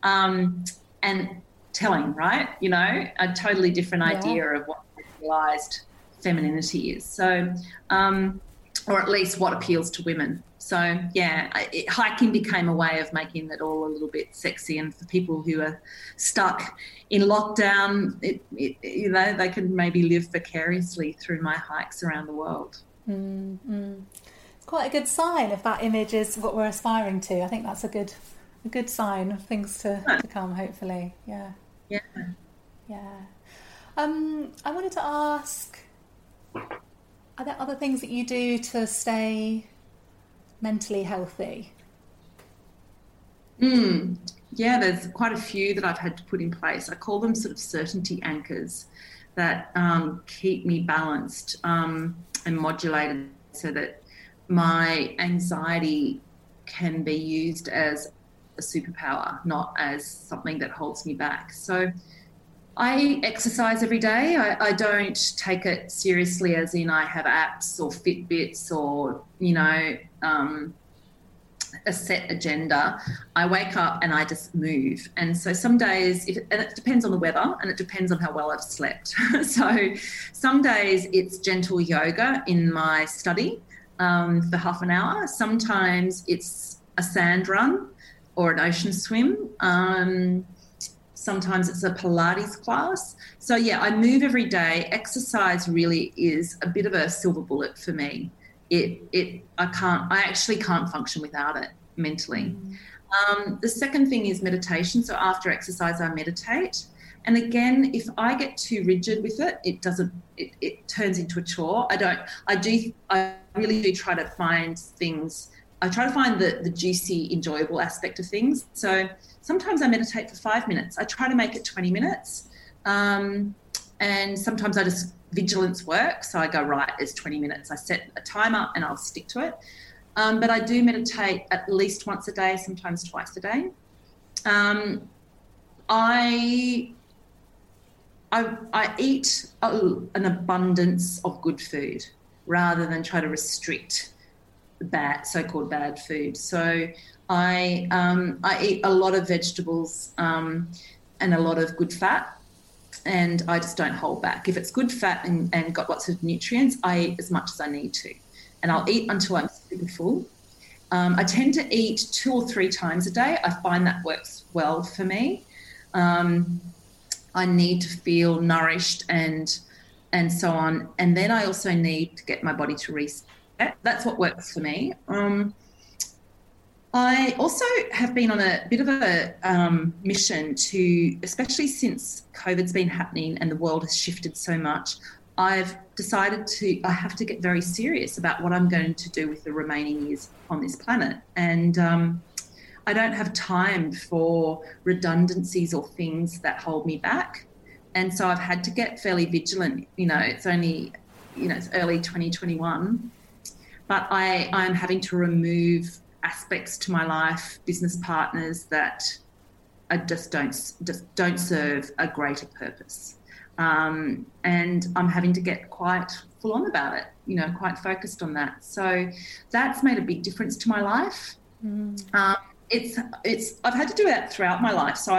and telling, right? A totally different idea of what realised femininity is. So or at least what appeals to women. So, yeah, hiking became a way of making it all a little bit sexy. And for people who are stuck in lockdown, they can maybe live vicariously through my hikes around the world. Mm-hmm. It's quite a good sign if that image is what we're aspiring to. I think that's a good sign of things to come, hopefully. Yeah. Yeah. Yeah. I wanted to ask, are there other things that you do to stay mentally healthy? Yeah, there's quite a few that I've had to put in place. I call them sort of certainty anchors that keep me balanced and modulated so that my anxiety can be used as a superpower, not as something that holds me back. So I exercise every day. I don't take it seriously as in I have apps or Fitbits or, a set agenda. I wake up and I just move. And so some days, and it depends on the weather and it depends on how well I've slept. So some days it's gentle yoga in my study for half an hour. Sometimes it's a sand run or an ocean swim. Sometimes it's a Pilates class. So, yeah, I move every day. Exercise really is a bit of a silver bullet for me. I actually can't function without it mentally. The second thing is meditation. So after exercise, I meditate. And again, if I get too rigid with it, it turns into a chore. I really do try to find things. I try to find the juicy, enjoyable aspect of things. So sometimes I meditate for 5 minutes. I try to make it 20 minutes. And sometimes vigilance work. So I go, right, it's 20 minutes. I set a timer and I'll stick to it. But I do meditate at least once a day, sometimes twice a day. I eat an abundance of good food rather than try to restrict so-called bad food. So I eat a lot of vegetables and a lot of good fat, and I just don't hold back. If it's good fat and got lots of nutrients, I eat as much as I need to, and I'll eat until I'm super full. I tend to eat 2 or 3 times a day. I find that works well for me. I need to feel nourished and so on, and then I also need to get my body to reset. That's what works for me. I also have been on a bit of a mission to, especially since COVID's been happening and the world has shifted so much, I've decided I have to get very serious about what I'm going to do with the remaining years on this planet. And I don't have time for redundancies or things that hold me back. And so I've had to get fairly vigilant. It's only, it's early 2021, but I'm having to remove aspects to my life, business partners that just don't serve a greater purpose. And I'm having to get quite full on about it, quite focused on that. So that's made a big difference to my life. I've had to do that throughout my life. So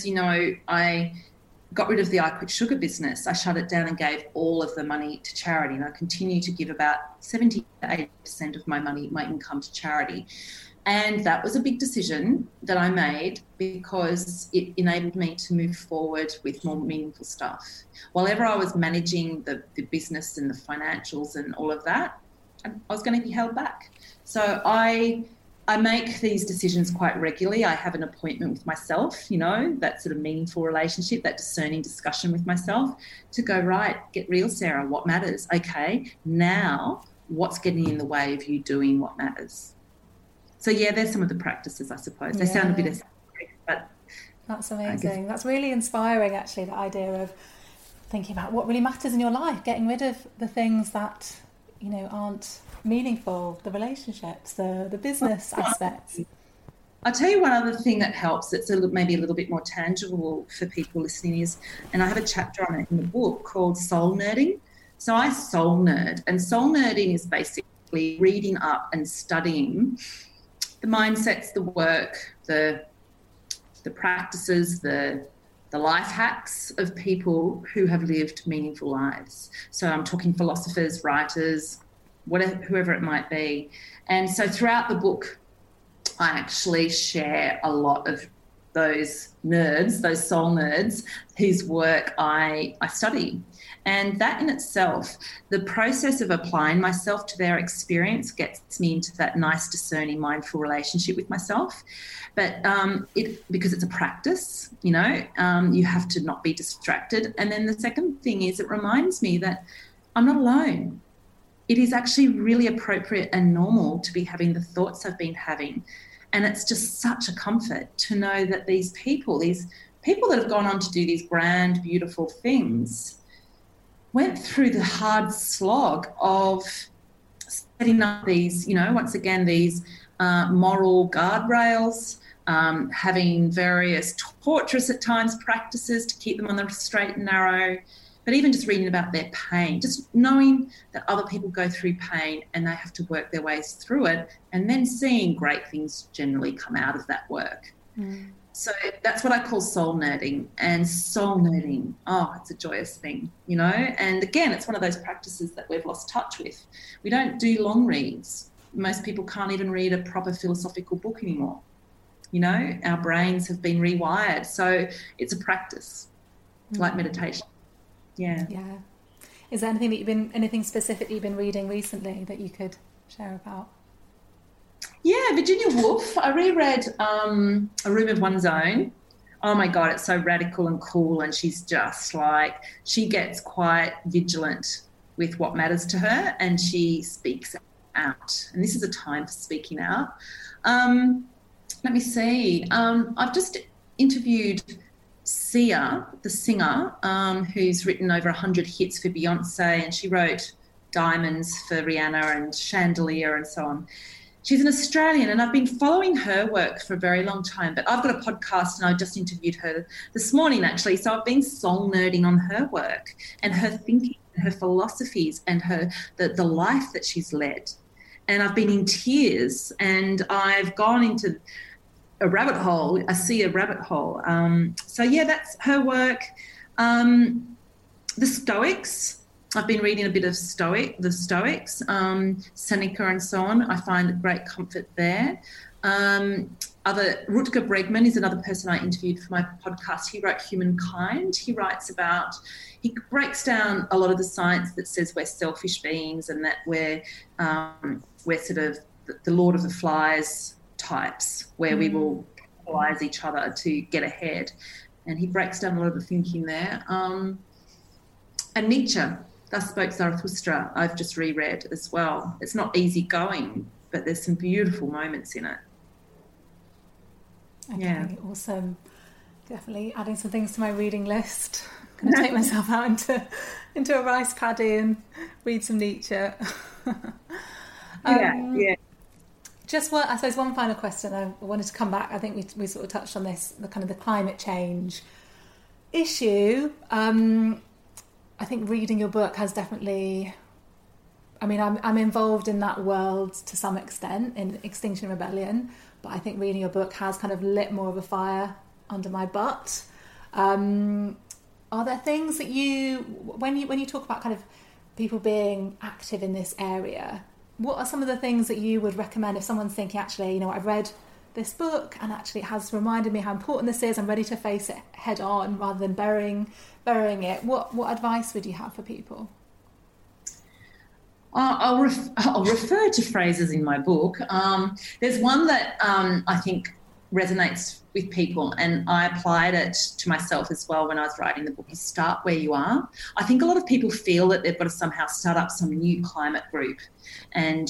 I got rid of the I Quit Sugar business. I shut it down and gave all of the money to charity, and I continue to give about 70 to 80% of my income to charity. And that was a big decision that I made because it enabled me to move forward with more meaningful stuff. While ever I was managing the business and the financials and all of that, I was going to be held back. So I make these decisions quite regularly. I have an appointment with myself, that sort of meaningful relationship, that discerning discussion with myself to go, right, get real, Sarah, what matters? Okay, now what's getting in the way of you doing what matters? So, yeah, there's some of the practices, I suppose. They sound a bit esoteric, but... That's amazing. That's really inspiring, actually, the idea of thinking about what really matters in your life, getting rid of the things that, aren't meaningful, the relationships, the business aspects. I'll tell you one other thing that helps that's maybe a little bit more tangible for people listening is, and I have a chapter on it in the book called Soul Nerding. So I soul nerd, and soul nerding is basically reading up and studying the mindsets, the work, the practices, the life hacks of people who have lived meaningful lives. So I'm talking philosophers, writers, whatever, whoever it might be. And so throughout the book, I actually share a lot of those nerds, those soul nerds, whose work I study. And that in itself, the process of applying myself to their experience gets me into that nice, discerning, mindful relationship with myself. But because it's a practice, you have to not be distracted. And then the second thing is it reminds me that I'm not alone. It is actually really appropriate and normal to be having the thoughts I've been having. And it's just such a comfort to know that these people that have gone on to do these grand, beautiful things went through the hard slog of setting up these, once again, these moral guardrails, having various torturous at times practices to keep them on the straight and narrow, but even just reading about their pain, just knowing that other people go through pain and they have to work their ways through it, and then seeing great things generally come out of that work. Mm. So that's what I call soul nerding. And soul nerding, it's a joyous thing, And again, it's one of those practices that we've lost touch with. We don't do long reads. Most people can't even read a proper philosophical book anymore. Our brains have been rewired. So it's a practice, like meditation. Yeah. Yeah. Is there anything specific that you've been reading recently that you could share about? Yeah, Virginia Woolf. I reread A Room of One's Own. Oh my God, it's so radical and cool, and she's just she gets quite vigilant with what matters to her, and she speaks out. And this is a time for speaking out. Let me see. I've just interviewed Sia, the singer, who's written over 100 hits for Beyonce, and she wrote Diamonds for Rihanna and Chandelier and so on. She's an Australian, and I've been following her work for a very long time, but I've got a podcast and I just interviewed her this morning, actually. So I've been soul nerding on her work and her thinking and her philosophies and the life that she's led. And I've been in tears, and I've gone into a rabbit hole. I see a rabbit hole. So yeah, that's her work. The Stoics. I've been reading a bit of the Stoics, Seneca and so on. I find great comfort there. Rutger Bregman is another person I interviewed for my podcast. He wrote Humankind. He breaks down a lot of the science that says we're selfish beings and that we're sort of the Lord of the Flies types, where we will capitalize each other to get ahead. And he breaks down a lot of the thinking there. And Nietzsche, Thus Spoke Zarathustra, I've just reread as well. It's not easy going, but there's some beautiful moments in it. Okay, yeah. Awesome. Definitely adding some things to my reading list. I'm going to take myself out into a rice paddy and read some Nietzsche. Yeah. Just I suppose one final question. I wanted to come back. I think we sort of touched on this, the kind of the climate change issue. I think reading your book has definitely, I'm involved in that world to some extent in Extinction Rebellion, but I think reading your book has kind of lit more of a fire under my butt. Are there things that when you talk about kind of people being active in this area, what are some of the things that you would recommend if someone's thinking, actually, I've read this book and actually it has reminded me how important this is, I'm ready to face it head on rather than burying it. What advice would you have for people? I'll refer to phrases in my book. There's one that I think resonates with people, and I applied it to myself as well when I was writing the book, is start where you are. I think a lot of people feel that they've got to somehow start up some new climate group and,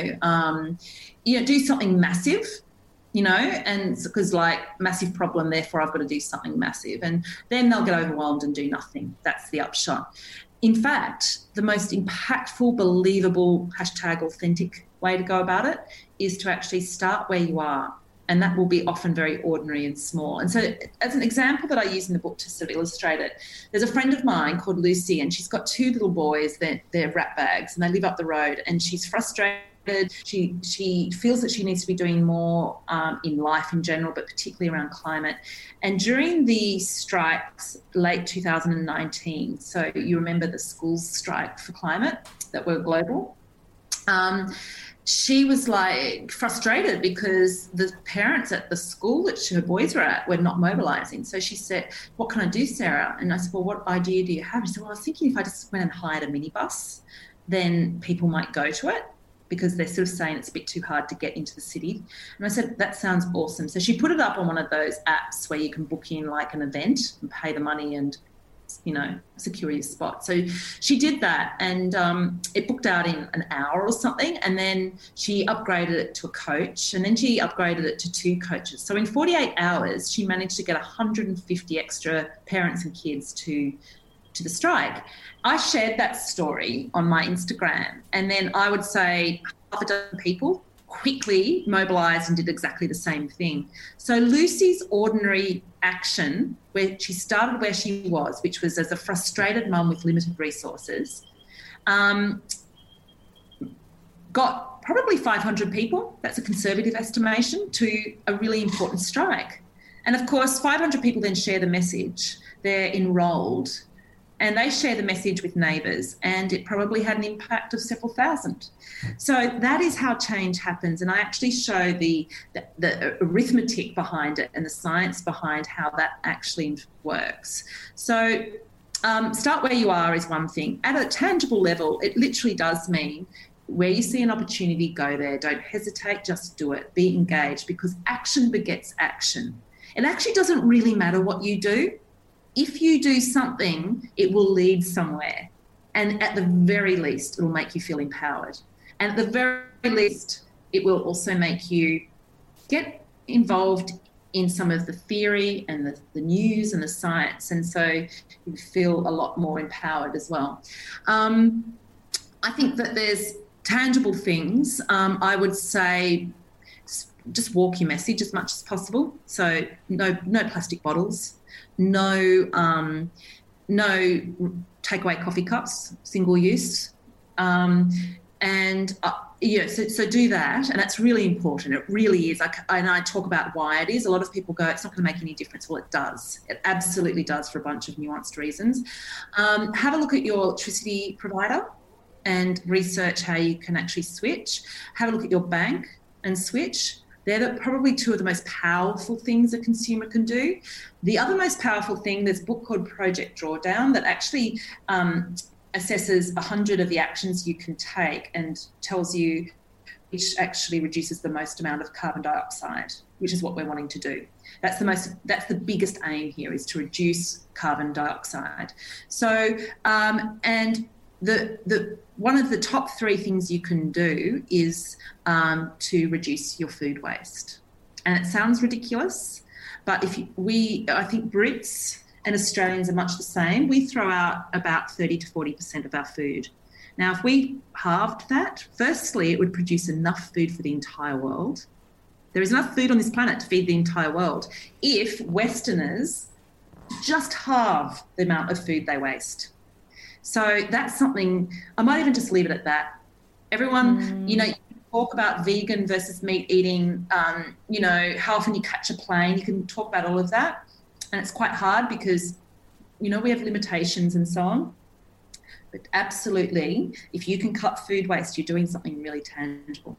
do something massive, and because massive problem, therefore I've got to do something massive. And then they'll get overwhelmed and do nothing. That's the upshot. In fact, the most impactful, believable, #authentic way to go about it is to actually start where you are. And that will be often very ordinary and small. And so as an example that I use in the book to sort of illustrate it, there's a friend of mine called Lucy, and she's got 2 little boys. They're rat bags, and they live up the road, and she's frustrated. She feels that she needs to be doing more in life in general, but particularly around climate. And during the strikes, late 2019, so you remember the schools strike for climate that were global, she was like frustrated because the parents at the school that her boys were at were not mobilising. So she said, "What can I do, Sarah?" And I said, "Well, what idea do you have?" She said, "Well, I was thinking if I just went and hired a minibus, then people might go to it because they're sort of saying it's a bit too hard to get into the city." And I said, "That sounds awesome." So she put it up on one of those apps where you can book in like an event and pay the money and, you know, secure your spot. So she did that, and it booked out in an hour or something, and then she upgraded it to a coach, and then she upgraded it to 2 coaches. So in 48 hours, she managed to get 150 extra parents and kids to the strike. I shared that story on my Instagram, and then I would say half a dozen people quickly mobilised and did exactly the same thing. So Lucy's ordinary action, where she started where she was, which was as a frustrated mum with limited resources, got probably 500 people, that's a conservative estimation, to a really important strike. And of course, 500 people then share the message. They're enrolled, and they share the message with neighbours, and it probably had an impact of several thousand. So that is how change happens, and I actually show the arithmetic behind it and the science behind how that actually works. So start where you are is one thing. At a tangible level, it literally does mean where you see an opportunity, go there. Don't hesitate, just do it. Be engaged, because action begets action. It actually doesn't really matter what you do. If you do something, it will lead somewhere. And at the very least, it will make you feel empowered. And at the very least, it will also make you get involved in some of the theory and the news and the science. And so you feel a lot more empowered as well. I think that there's tangible things. I would say just walk your message as much as possible. So no plastic bottles. No takeaway coffee cups, single use. So do that, and that's really important. It really is. And I talk about why it is. A lot of people go, it's not going to make any difference. Well, it does. It absolutely does for a bunch of nuanced reasons. Have a look at your electricity provider and research how you can actually switch. Have a look at your bank and switch. They're probably 2 of the most powerful things a consumer can do. The other most powerful thing, there's a book called Project Drawdown that actually assesses 100 of the actions you can take and tells you which actually reduces the most amount of carbon dioxide, which is what we're wanting to do. That's the biggest aim here, is to reduce carbon dioxide. So, and the one of the top 3 things you can do is to reduce your food waste. And it sounds ridiculous, but I think Brits and Australians are much the same. We throw out about 30 to 40% of our food. Now, if we halved that, firstly, it would produce enough food for the entire world. There is enough food on this planet to feed the entire world if Westerners just halve the amount of food they waste. So that's something, I might even just leave it at that. Everyone, you talk about vegan versus meat eating, how often you catch a plane, you can talk about all of that. And it's quite hard because, we have limitations and so on. But absolutely, if you can cut food waste, you're doing something really tangible.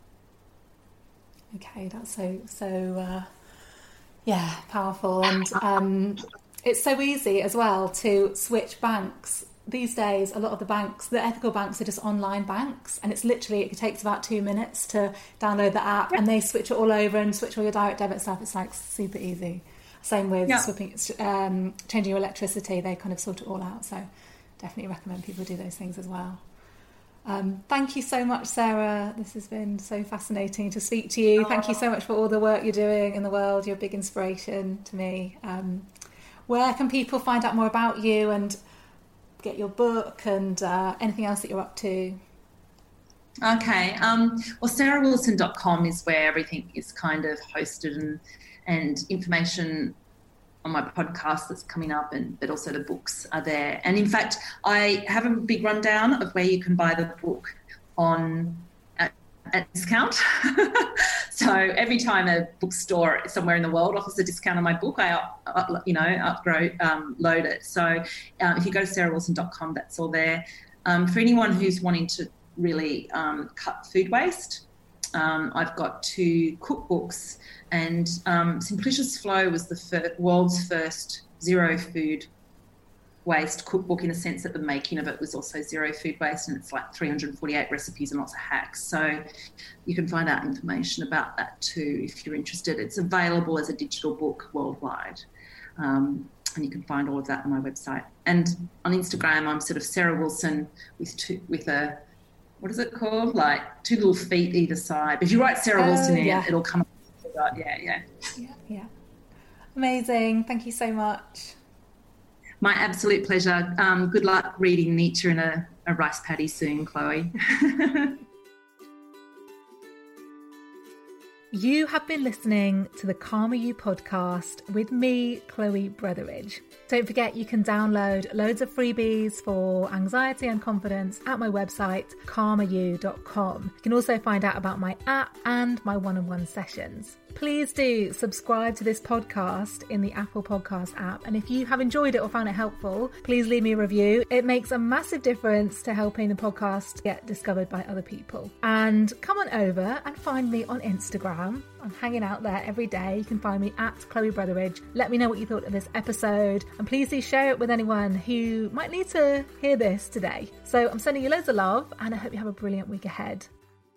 Okay, that's so powerful. And it's so easy as well to switch banks. These days, a lot of the ethical banks are just online banks, and it takes about 2 minutes to download the app, and they switch it all over and switch all your direct debit stuff. It's like super easy. Same with changing your electricity, they kind of sort it all out. So definitely recommend people do those things as well. Thank you so much, Sarah. This has been so fascinating to speak to you. Thank you so much for all the work you're doing in the world. You're a big inspiration to me. Where can people find out more about you and get your book and anything else that you're up to? Okay. Well, sarahwilson.com is where everything is kind of hosted and information on my podcast that's coming up, but also the books are there. And in fact, I have a big rundown of where you can buy the book at discount. So every time a bookstore somewhere in the world offers a discount on my book, I load it. So if you go to sarahwilson.com, that's all there. For anyone who's wanting to really cut food waste. I've got 2 cookbooks, and Simplicious Flow was the world's first zero food waste cookbook, in a sense that the making of it was also zero food waste, and it's like 348 recipes and lots of hacks. So you can find out information about that too if you're interested. It's available as a digital book worldwide, and you can find all of that on my website. And on Instagram, I'm sort of Sarah Wilson with a what is it called? Like 2 little feet either side. If you write Sarah Wilson in, it'll come up. Yeah. Amazing. Thank you so much. My absolute pleasure. Good luck reading Nietzsche in a rice paddy soon, Chloe. You have been listening to the Calmer You podcast with me, Chloe Brotheridge. Don't forget you can download loads of freebies for anxiety and confidence at my website, calmeryou.com. You can also find out about my app and my one-on-one sessions. Please do subscribe to this podcast in the Apple Podcast app. And if you have enjoyed it or found it helpful, please leave me a review. It makes a massive difference to helping the podcast get discovered by other people. And come on over and find me on Instagram. I'm hanging out there every day. You can find me at Chloe Brotheridge. Let me know what you thought of this episode. And please do share it with anyone who might need to hear this today. So I'm sending you loads of love, and I hope you have a brilliant week ahead.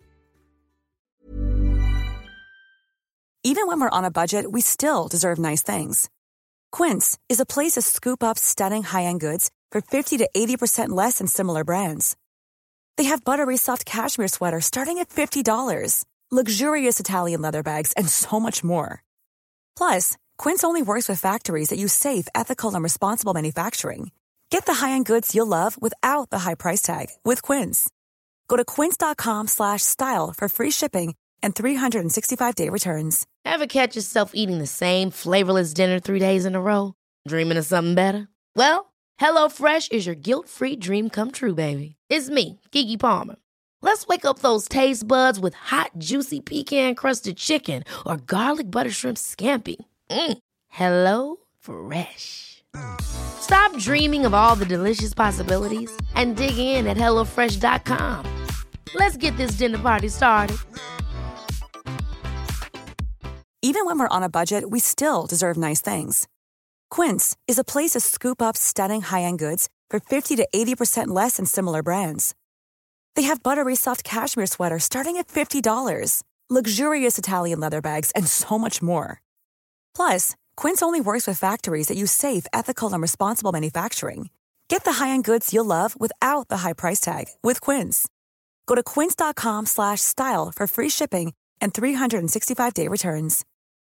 Even when we're on a budget, we still deserve nice things. Quince is a place to scoop up stunning high-end goods for 50 to 80% less than similar brands. They have buttery soft cashmere sweaters starting at $50, luxurious Italian leather bags, and so much more. Plus, Quince only works with factories that use safe, ethical, and responsible manufacturing. Get the high-end goods you'll love without the high price tag with Quince. Go to quince.com/style for free shipping and 365-day returns. Ever catch yourself eating the same flavorless dinner 3 days in a row? Dreaming of something better? Well, HelloFresh is your guilt-free dream come true, baby. It's me, Keke Palmer. Let's wake up those taste buds with hot, juicy pecan-crusted chicken or garlic butter shrimp scampi. HelloFresh. Stop dreaming of all the delicious possibilities and dig in at HelloFresh.com. Let's get this dinner party started. Even when we're on a budget, we still deserve nice things. Quince is a place to scoop up stunning high-end goods for 50 to 80% less than similar brands. They have buttery soft cashmere sweaters starting at $50, luxurious Italian leather bags, and so much more. Plus, Quince only works with factories that use safe, ethical, and responsible manufacturing. Get the high-end goods you'll love without the high price tag with Quince. Go to quince.com/style for free shipping and 365-day returns.